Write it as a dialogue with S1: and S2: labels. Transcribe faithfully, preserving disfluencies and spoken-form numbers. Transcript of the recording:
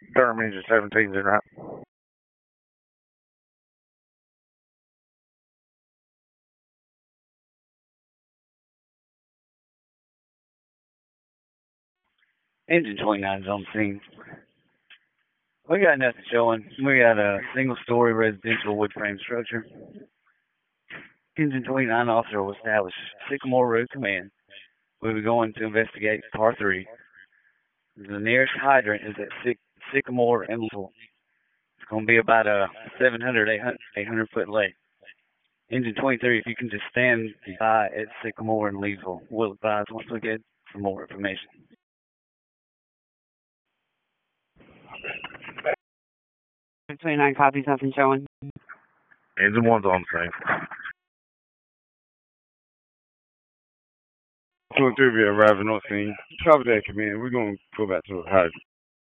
S1: Durham engine seventeen's in right.
S2: Engine twenty-nine's on the scene. We got nothing showing. We got a single-story residential wood frame structure. Engine twenty-nine officer will establish Sycamore Road Command. We'll be going to investigate par three. The nearest hydrant is at Syc- Sycamore and Little. It's going to be about a seven hundred, eight hundred foot lake. Engine twenty-three, if you can just stand by at Sycamore and Leesville, we'll advise once we get some more information.
S3: twenty-nine copies, nothing showing.
S1: Engine one's on the scene.
S4: two and three will be arriving on scene. Copy that, command. We're going to go back to the hydrant.